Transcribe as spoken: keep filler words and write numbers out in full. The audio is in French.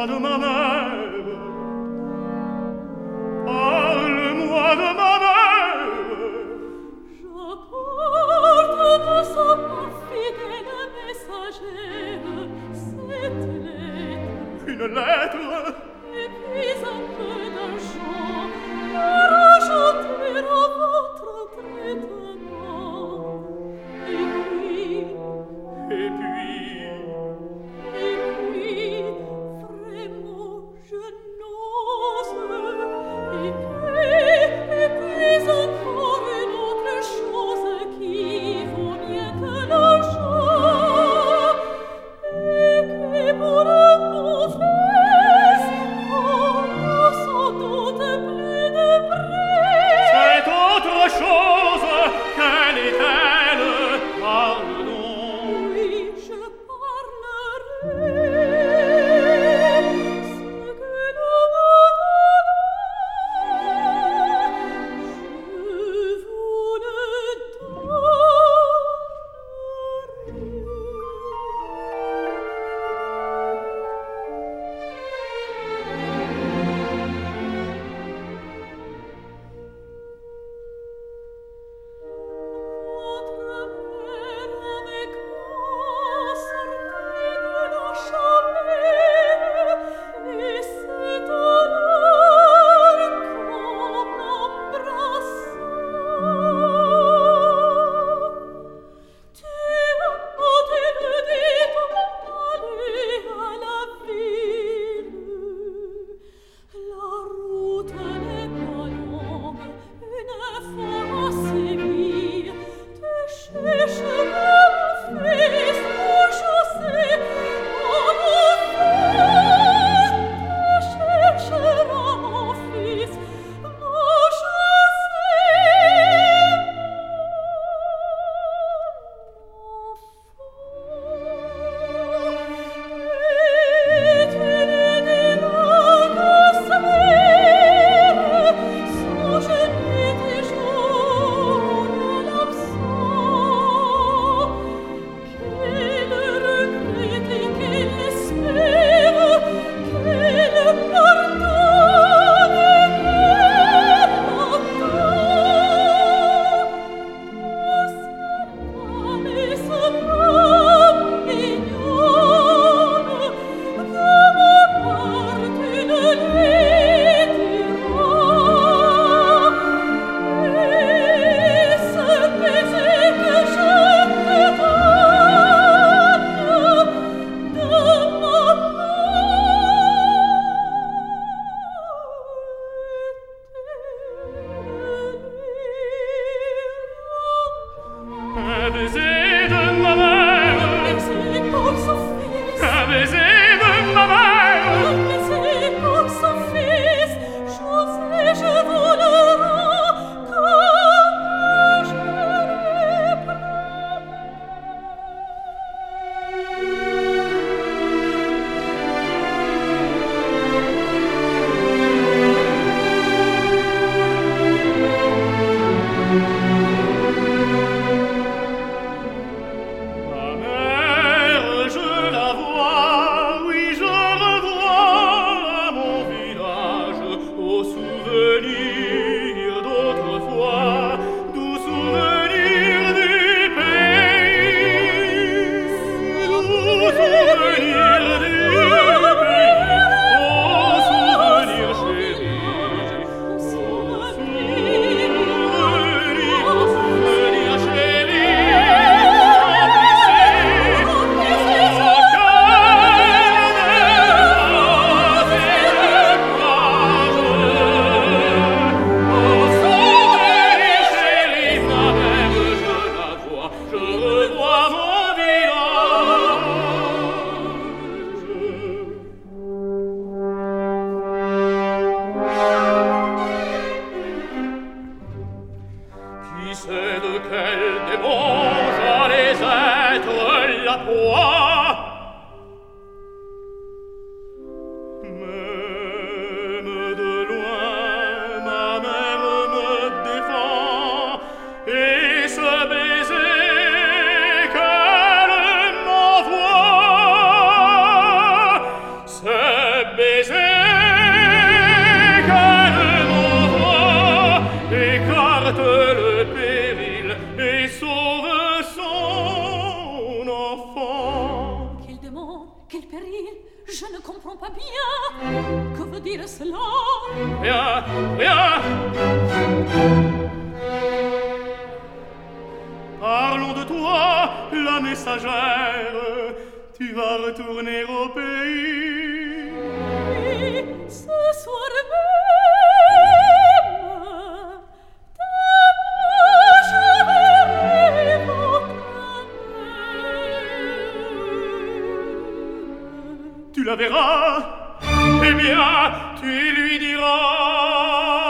Parle-moi de ma mère. Parle-moi de ma mère. J'apporte de sa part fidèle messagère cette lettre. Une lettre. Et puis un peu d'argent pour ajouter à votre traitement. Et puis, Et puis, et puis, vraiment, je n'ose. Et puis, et puis encore une autre chose qui vaut bien que l'argent. Et qui pour un bon fils, oh, quel péril! Je ne comprends pas bien. Que veut dire cela? Rien, rien. Parlons de toi, la messagère. Tu vas retourner au pays. Oui, ce soir même. Demain, je verrai votre mère. Tu la verras. Eh bien, tu lui diras.